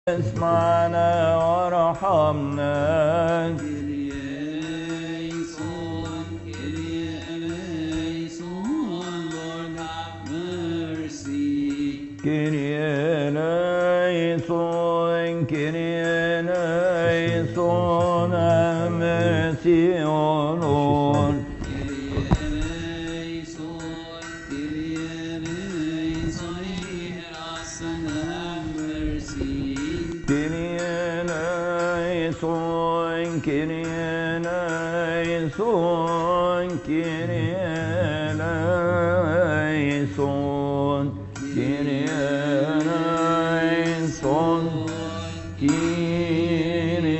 اسمعنا وارحمنا. Kyrie eleison, Kyrie eleison, have mercy, O Lord. Kyrie eleison, Kyrie eleison, hear us and have mercy. Kyrie eleison, Kyrie eleison, Kyrie eleison, Kyrie eleison, Kyrie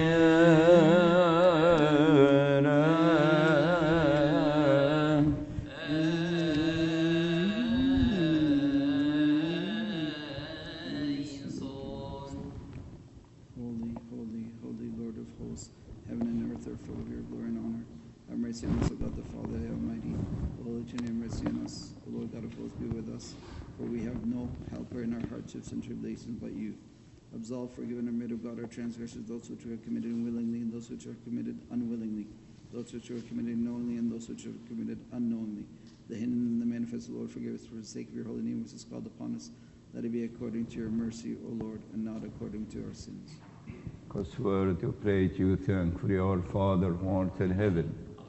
Holy, holy, holy Lord of hosts, heaven and earth are full of your glory and honor. Have mercy on us, O God the Father Almighty. O Holy Trinity, have mercy on us. O Lord God of hosts, be with us. For we have no helper in our hardships and tribulations but you. Absolve, forgive, and remit, O God, our transgressions, those which we have committed willingly and those which are committed unwillingly, those which are committed knowingly and those which are committed unknowingly. The hidden and the manifest, Lord, forgive us for the sake of your holy name which is called upon us. Let it be according to your mercy, O Lord, and not according to our sins. I swear to pray to you, thankfully, our Father who art in heaven.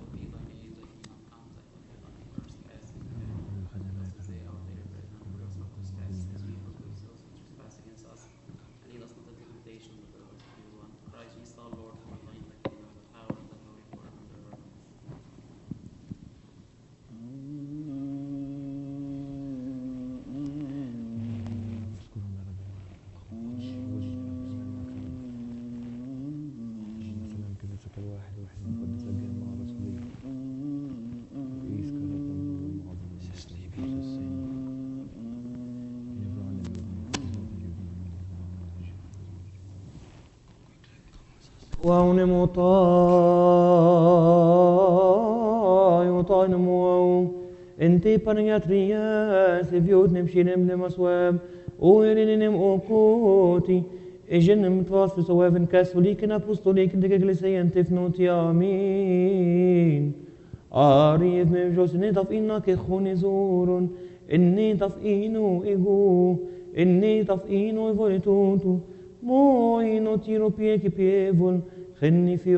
Enti panayatrias evjodnem shinem nemasweb oerinem okoti ejenem twas so even catholic and apostolic de ecclesia tifnoti amin ari mem josne taf inna ke khonizurun inni taf inu ego inni taf inu volitutu mo ino tiro pie ki pievol khenni fi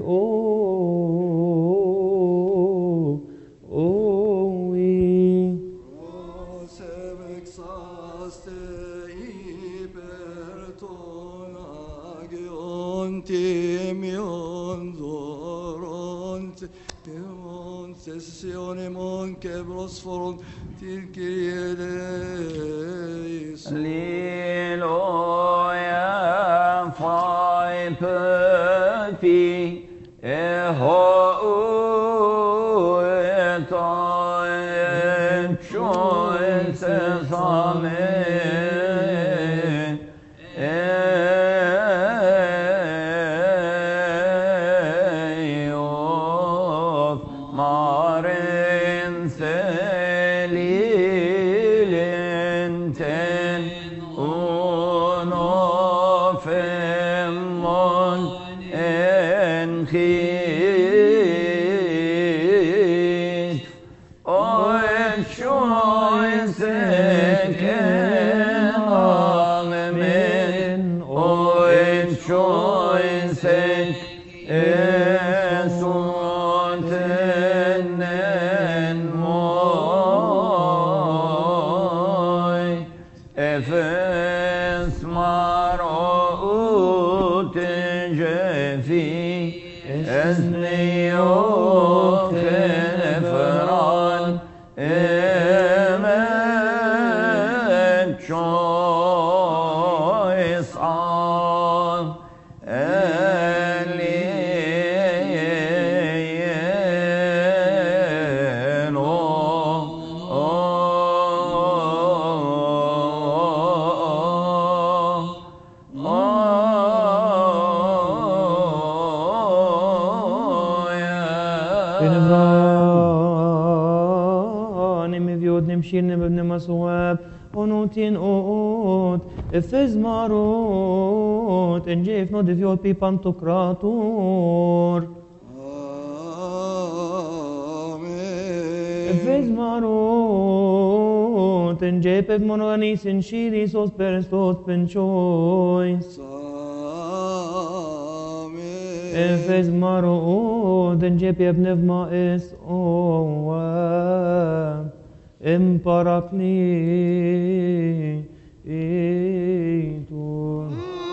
Sessione monche brosforon til Kyrie Alleluia, fai perfi, eho ueta et choices, amen. شيرنا بابن مسواب ونوتين اوت افز مارو eviot, en jef no deviot pi pantocrator. Efes Amen. marot, en jep monoganis in shiris os perestos penchois. Amen. Efes marot, en jep pnevma es oa, em paraklitor.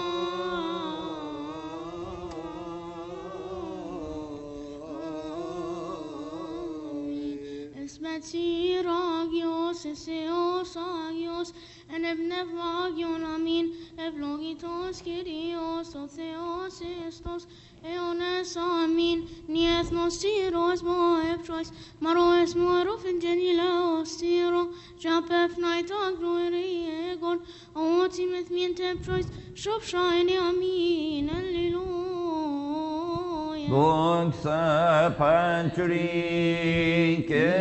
Esmetir agios, eseos agios, en evnevagion amin, evlogitos kyrios, o theos estos, eones amin, niethnos tiros moeptrois, maroes morof in genileos tiro, japef naita gloriegon, otimeth mientem prois, shop shine amin, alleluia. Doxa pantri ke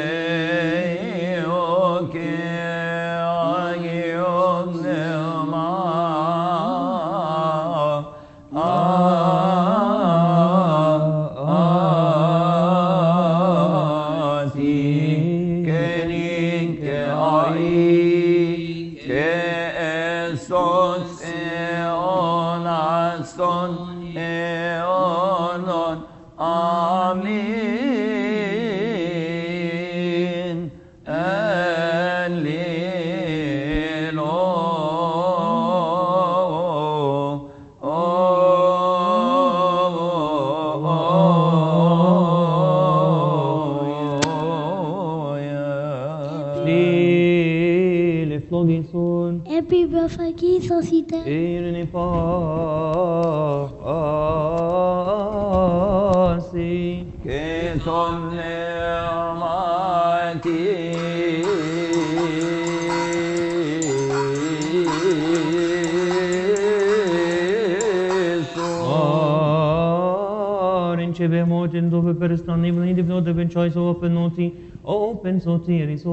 o ke agion nema kenin ke ai ke esos eonaston eonon amin Lile flogison, Epi bafagis ite. irene pasi, que son neomati rincevemo dove per stanno in di note ben choice open noti open sotiris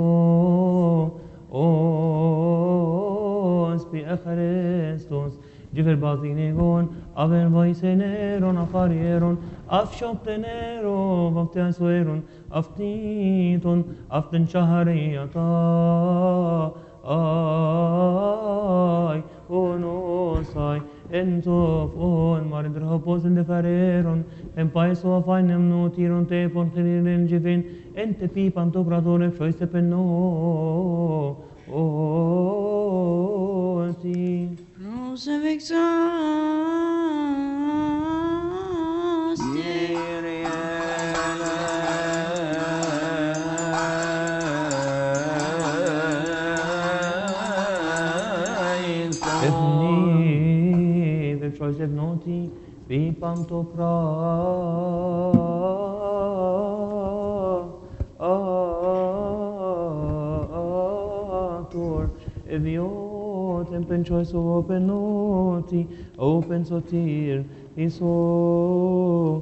spi Christos Giver bazinegon aver voiseneron afarieron afshoptenero vaftiasoeron aftiton aften shahariata ai onosai entof on maridrhopos in defereron en paiso afainem notiron te pon khiriren jivin ente pi pantocratore shoiste penno ti Rose of exhausted. Efni vecchois evnoti pi pantocrator eviot en penchois open noti open sotir iso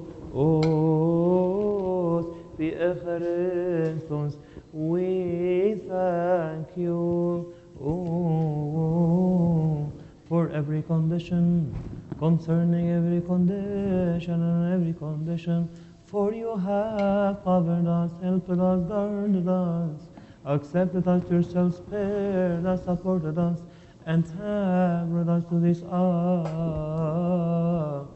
os pi Christos we thank you for every condition, concerning every condition and every condition, for you have covered us, helped us, guarded us, accepted us yourself, spared us, supported us, and have brought us to this hour.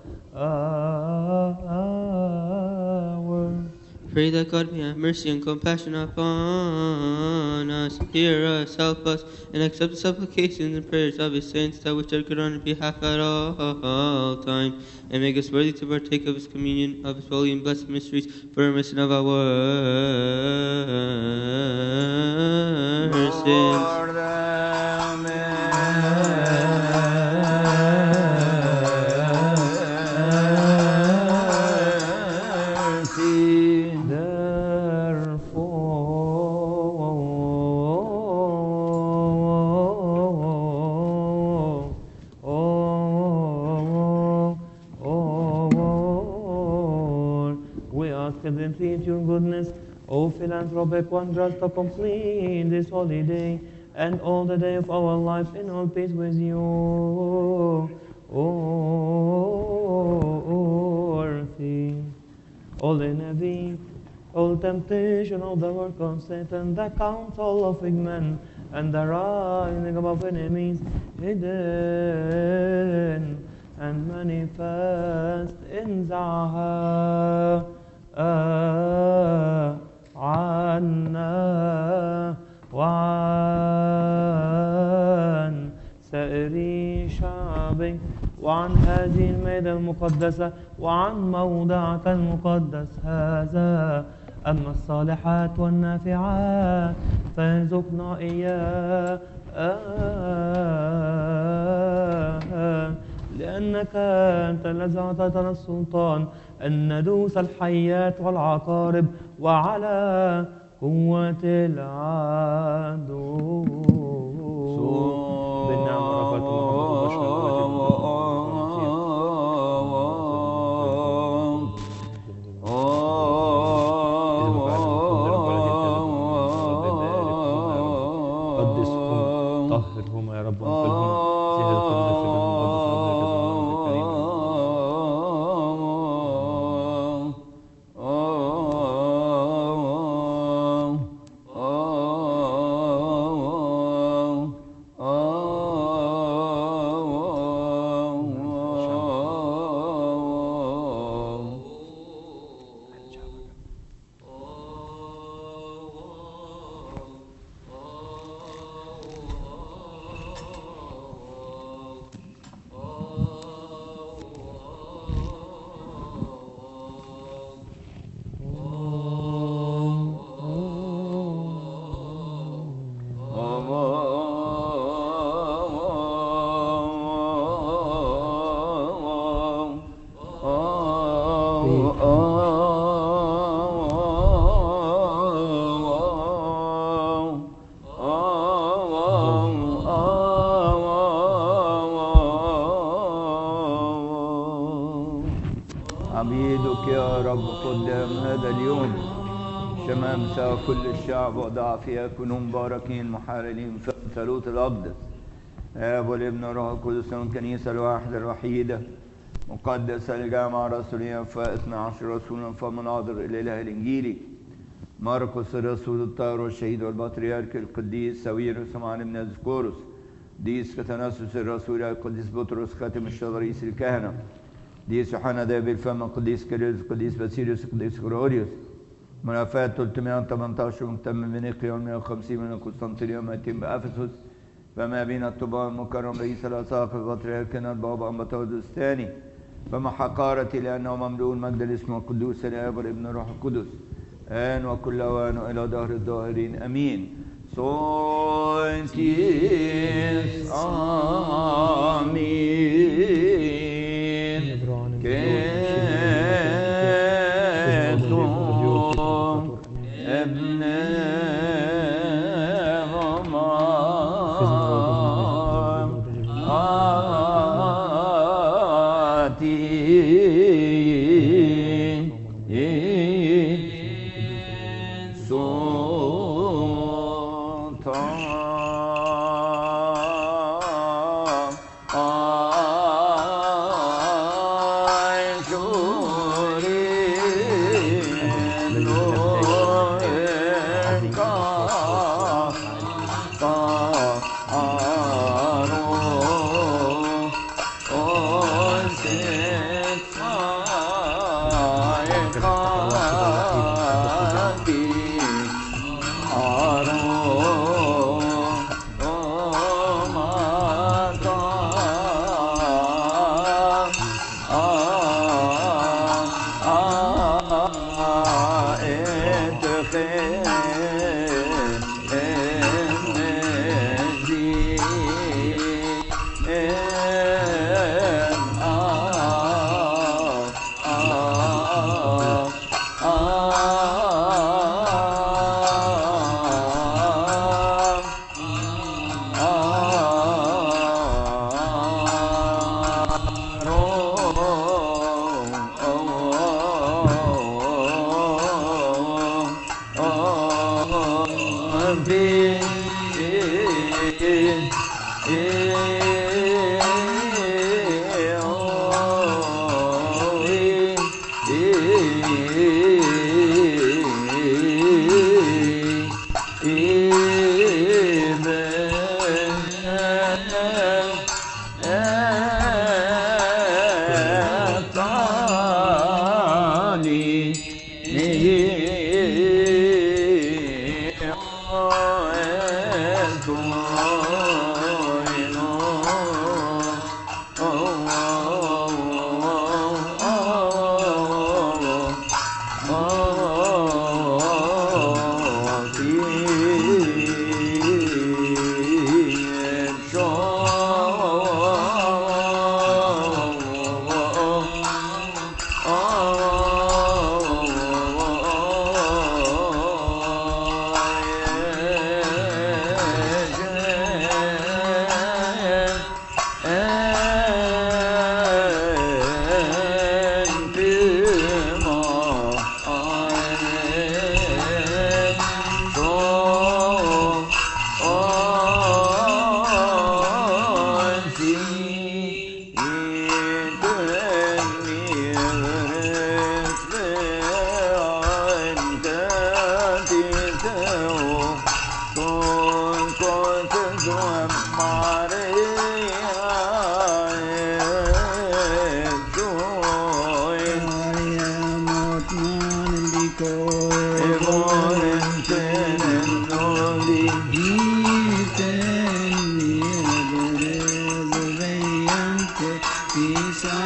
Pray that God may have mercy and compassion upon us, hear us, help us, and accept the supplications and prayers of His saints, that which are good on His behalf at all time, and make us worthy to partake of His communion, of His holy and blessed mysteries, for remission of our sins. Lord, mercy. We ask and entreat your goodness, O philanthropic wonders, to complete this holy day and all the day of our life in all peace with you. All envy, all temptation of the work of Satan, the counsel of men, and the rising of enemies, hidden and manifest in Zahar عنا وعن سائر شعبك وعن هذه الميدة المقدسة وعن موضعك المقدس هذا. أما الصالحات والنافعات فارزقنا إياه لأنك أنت الذي أعطيتنا السلطان أن ندوس الحيات والعقارب وعلى قوة العدو. بالنعم ورفعت قدسهم طهرهم يا رب وانقلهم سهلكم نفسك عبيدك يا رب قدام هذا اليوم شمامسة كل الشعب وضعفها يكونوا مباركين محارلين في الثالوث الأقدس الآب والابن والروح القدس الكنيسة الواحدة الوحيدة مقدسة الجامعة الرسولية فاثنى عشر رسولا فمناظر الإله الإنجيلي مرقس الرسول الطاهر والشهيد والبطريرك القديس ساويرس سمعان بن ذكورس ديس كتناسس الرسول القديس بطرس خاتم الشريس الكهنة قديس يوحنا ذهب الفم قديس كيرلس قديس باسيليوس قديس غريغوريوس منافاة 318 مهتم من نيقيا 150 من قسطنطينية 200 بأفسس فما بين الطباع المكرم رئيس الأساقفة البطريركنا البابا أمبطاودوس الثاني فما حقارتي لأنه مملوء المجد الاسم القدوس الآب والابن الروح القدس آن وكل أوان وإلى دهر الداهرين أمين. Sointis Amin. Ketum Ebne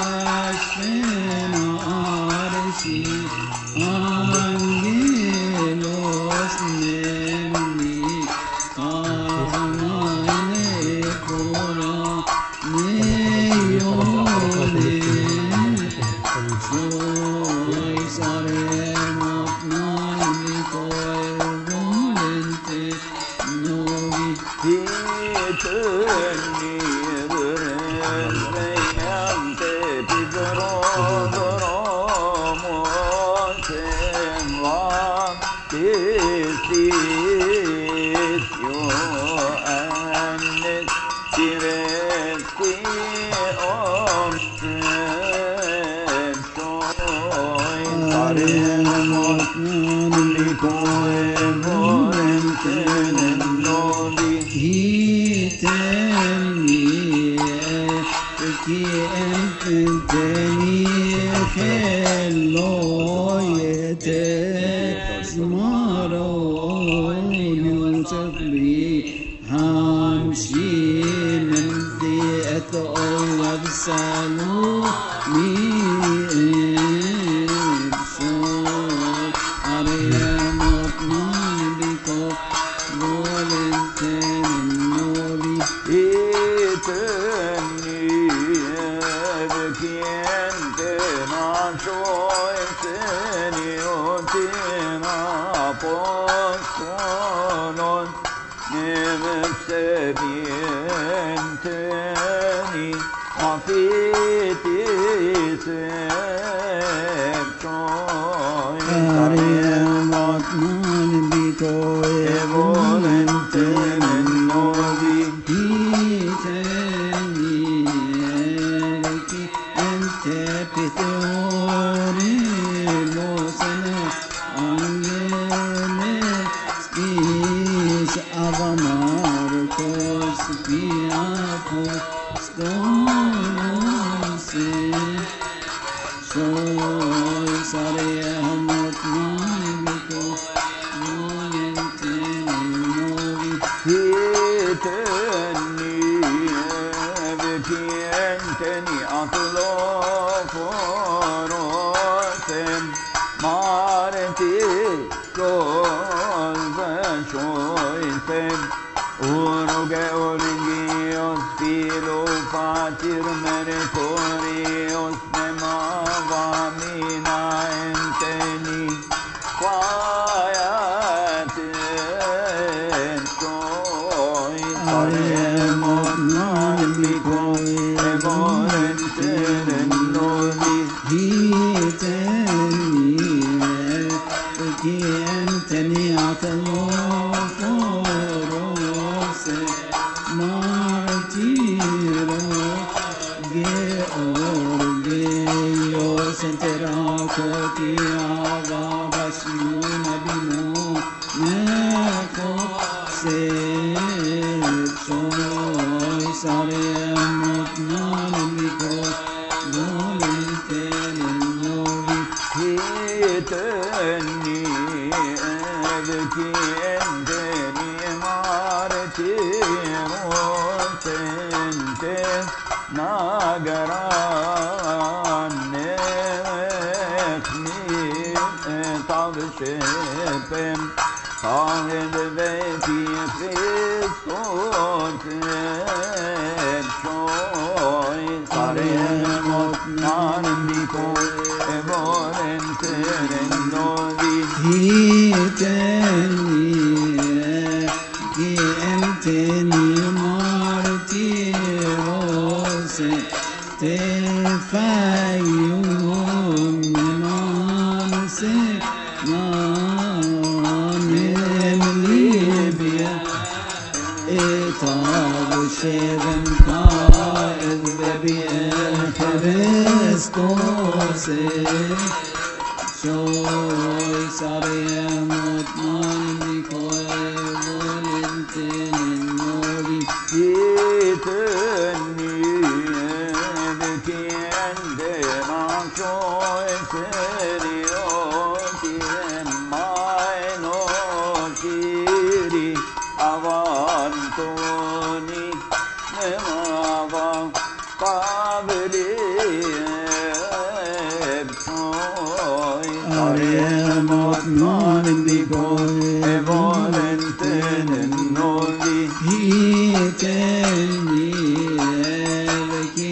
Avantoni, Mava, Pavri, Sare mot non di e volenten novi Hiteni evki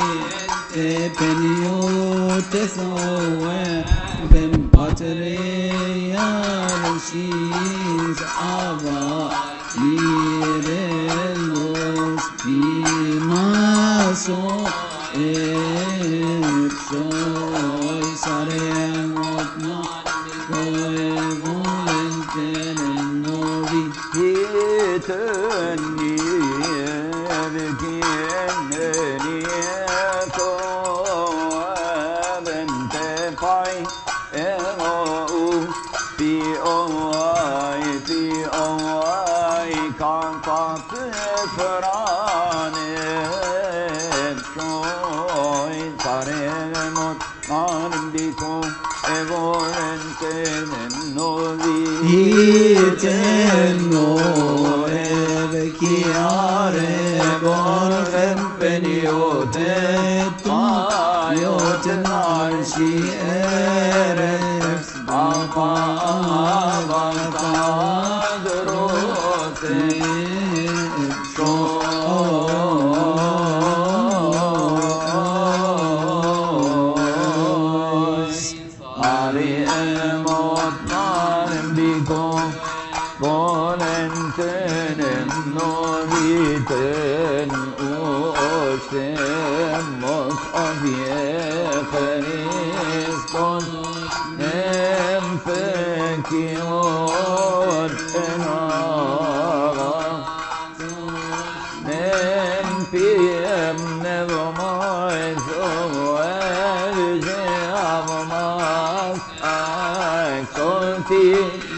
penio tesowe ben patre yarshis ava irelos pimaso soy saremot no volenten novi hiteni evkieni ko bente pai ero pi oi kan frane soy saremot andiko e volenten novi Hiteno evkiare borgen peniote paioten arshi eres bapa avantadrote Ari emot manem diko volenten noviten osemos aviecheriston empekiot enaga empiem nevomais oelze avamas aikonti